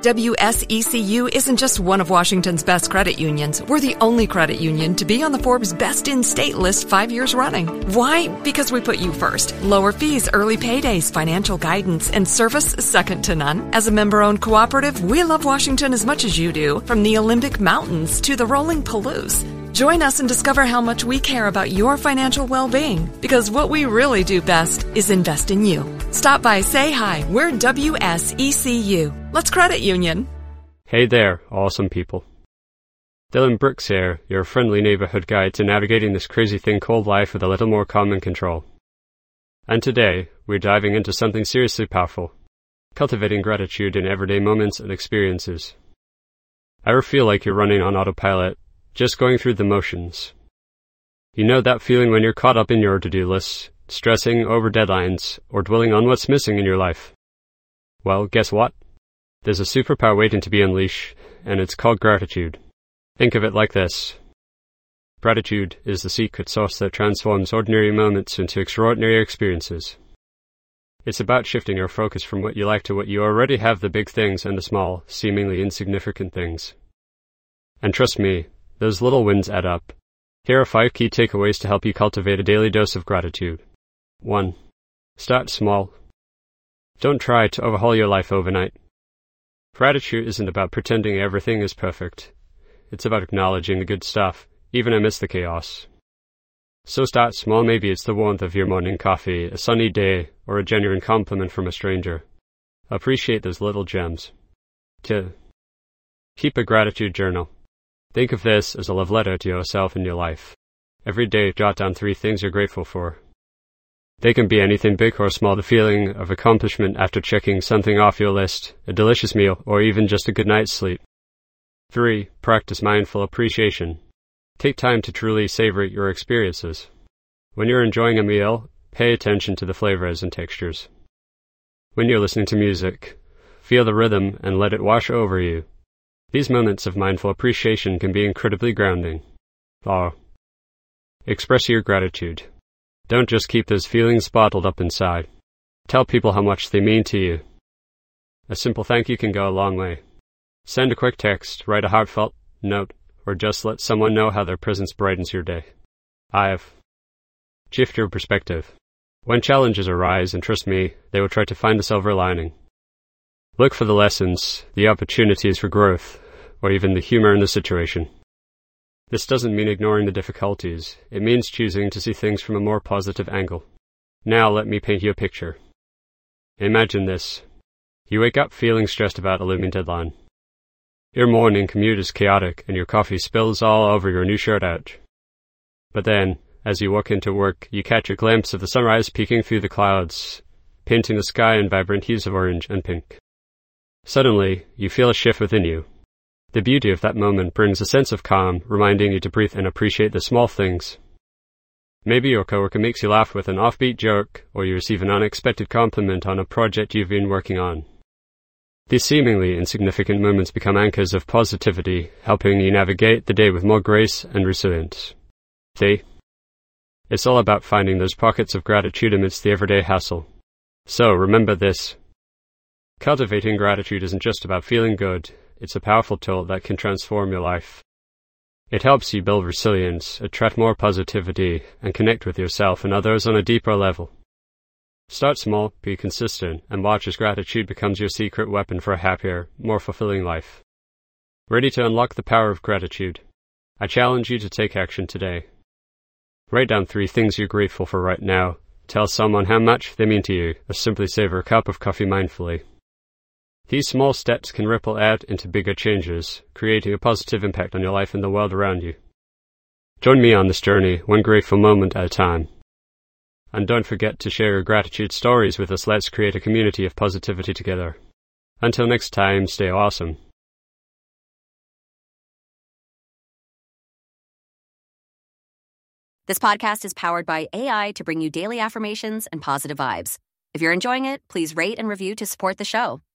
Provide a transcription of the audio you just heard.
WSECU isn't just one of Washington's best credit unions. We're the only credit union to be on the Forbes Best in State list 5 years running. Why? Because we put you first. Lower fees, early paydays, financial guidance, and service second to none. As a member-owned cooperative, we love Washington as much as you do, from the Olympic Mountains to the rolling Palouse. Join us and discover how much we care about your financial well-being, because what we really do best is invest in you. Stop by, say hi. We're WSECU. Let's credit union. Hey there, awesome people. Dylan Brooks here, your friendly neighborhood guide to navigating this crazy thing called life with a little more calm and control. And today, we're diving into something seriously powerful: cultivating gratitude in everyday moments and experiences. Ever feel like you're running on autopilot, just going through the motions? You know that feeling when you're caught up in your to-do lists, stressing over deadlines, or dwelling on what's missing in your life? Well, guess what? There's a superpower waiting to be unleashed, and it's called gratitude. Think of it like this. Gratitude is the secret sauce that transforms ordinary moments into extraordinary experiences. It's about shifting your focus from what you lack to what you already have, the big things and the small, seemingly insignificant things. And trust me, those little wins add up. Here are 5 key takeaways to help you cultivate a daily dose of gratitude. 1. Start small. Don't try to overhaul your life overnight. Gratitude isn't about pretending everything is perfect. It's about acknowledging the good stuff, even amidst the chaos. So start small. Maybe it's the warmth of your morning coffee, a sunny day, or a genuine compliment from a stranger. Appreciate those little gems. 2. Keep a gratitude journal. Think of this as a love letter to yourself and your life. Every day, jot down 3 things you're grateful for. They can be anything big or small: the feeling of accomplishment after checking something off your list, a delicious meal, or even just a good night's sleep. 3. Practice mindful appreciation. Take time to truly savor your experiences. When you're enjoying a meal, pay attention to the flavors and textures. When you're listening to music, feel the rhythm and let it wash over you. These moments of mindful appreciation can be incredibly grounding. 4. Express your gratitude. Don't just keep those feelings bottled up inside. Tell people how much they mean to you. A simple thank you can go a long way. Send a quick text, write a heartfelt note, or just let someone know how their presence brightens your day. 5. Shift your perspective. When challenges arise, and trust me, they will try to find a silver lining. Look for the lessons, the opportunities for growth, or even the humor in the situation. This doesn't mean ignoring the difficulties. It means choosing to see things from a more positive angle. Now let me paint you a picture. Imagine this. You wake up feeling stressed about a looming deadline. Your morning commute is chaotic and your coffee spills all over your new shirt out. But then, as you walk into work, you catch a glimpse of the sunrise peeking through the clouds, painting the sky in vibrant hues of orange and pink. Suddenly, you feel a shift within you. The beauty of that moment brings a sense of calm, reminding you to breathe and appreciate the small things. Maybe your coworker makes you laugh with an offbeat joke, or you receive an unexpected compliment on a project you've been working on. These seemingly insignificant moments become anchors of positivity, helping you navigate the day with more grace and resilience. See? It's all about finding those pockets of gratitude amidst the everyday hassle. So remember this. Cultivating gratitude isn't just about feeling good. It's a powerful tool that can transform your life. It helps you build resilience, attract more positivity, and connect with yourself and others on a deeper level. Start small, be consistent, and watch as gratitude becomes your secret weapon for a happier, more fulfilling life. Ready to unlock the power of gratitude? I challenge you to take action today. Write down 3 things you're grateful for right now. Tell someone how much they mean to you, or simply savor a cup of coffee mindfully. These small steps can ripple out into bigger changes, creating a positive impact on your life and the world around you. Join me on this journey, one grateful moment at a time. And don't forget to share your gratitude stories with us. Let's create a community of positivity together. Until next time, stay awesome. This podcast is powered by AI to bring you daily affirmations and positive vibes. If you're enjoying it, please rate and review to support the show.